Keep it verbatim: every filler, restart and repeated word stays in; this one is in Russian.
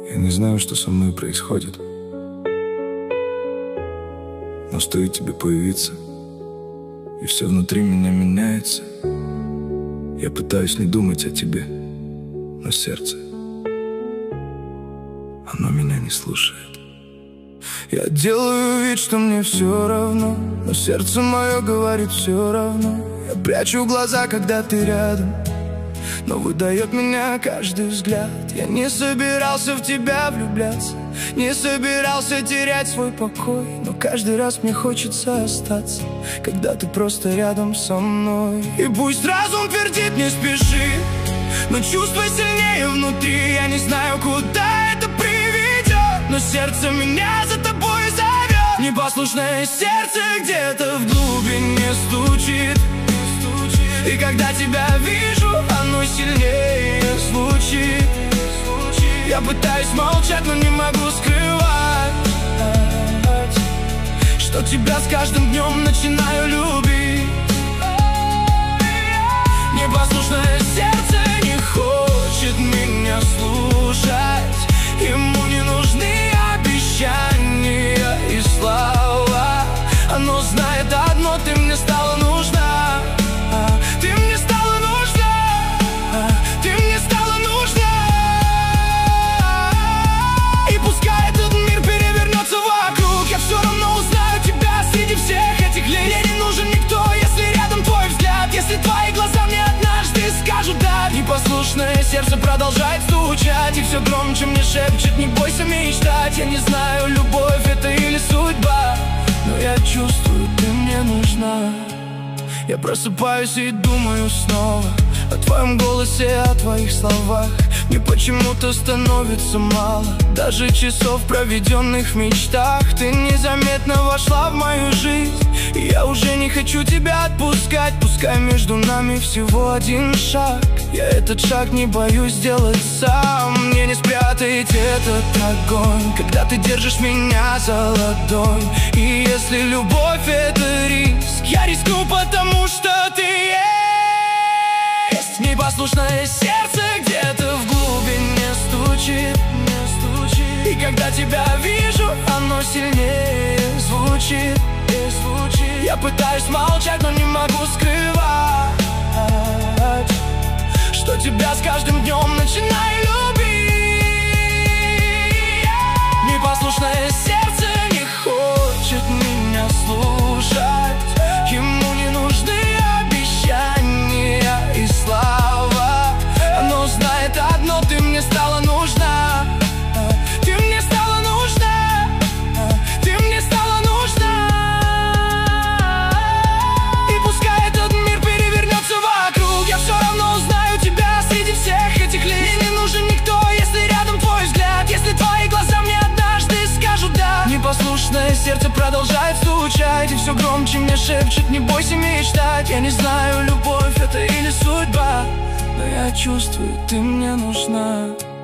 Я не знаю, что со мной происходит, но стоит тебе появиться, и все внутри меня меняется. Я пытаюсь не думать о тебе, но сердце, оно меня не слушает. Я делаю вид, что мне все равно, но сердце мое говорит все равно. Я прячу глаза, когда ты рядом, но выдает меня каждый взгляд. Я не собирался в тебя влюбляться, не собирался терять свой покой, но каждый раз мне хочется остаться, когда ты просто рядом со мной. И пусть разум твердит не спеши, но чувство сильнее внутри. Я не знаю, куда это приведет, но сердце меня за тобой зовет. Непослушное сердце где-то в глубине стучит, и когда тебя вижу, оно сильнее звучит. Я пытаюсь молчать, но не могу скрывать, что тебя с каждым днем начинаю любить. Непослушное сердце не хочет меня слушать. Ему не нужны обещания и слова. Оно знает одно: ты мне стала нужна. Ты мне стала нужна. Ты мне стала нужна. И пускай этот мир перевернется вокруг, я все равно узнаю тебя среди всех этих лиц. Мне не нужен никто, если рядом твой взгляд, если твои глаза мне однажды скажут да. Непослушное сердце продолжает стучать, и все громче мне шепчет: не бойся мечтать. Я не знаю, любовь это или судьба, но я чувствую, ты мне нужна. Я просыпаюсь и думаю снова о твоем голосе, о твоих словах. Мне почему-то становится мало даже часов, проведенных в мечтах. Ты незаметно вошла в мою жизнь, и я уже не хочу тебя отпускать. Пускай между нами всего один шаг, я этот шаг не боюсь сделать сам. Мне не спрятать этот огонь, когда ты держишь меня за ладонь. И если любовь это риск, я рискну, потому что ты есть. Непослушное сердце где-то в глубине стучит, стучит. И когда тебя вижу, оно сильнее звучит, звучит. Я пытаюсь молчать, но не могу скрывать, что тебя с каждым днем начинаю любить. Непослушное сердце не хочет меня слушать. Ему не нужны обещания и слова. Оно знает одно: ты мне стала нужна. Ты мне стала нужна. Ты мне стала нужна. И пускай этот мир перевернется вокруг, я все равно узнаю тебя среди всех этих лиц. Мне не нужен никто, если рядом твой взгляд, если твои глаза мне однажды скажут да. Непослушное сердце продолжает стучать, и все громче мне шепчет: не бойся мечтать. Я не знаю, любовь это или судьба, но я чувствую, ты мне нужна.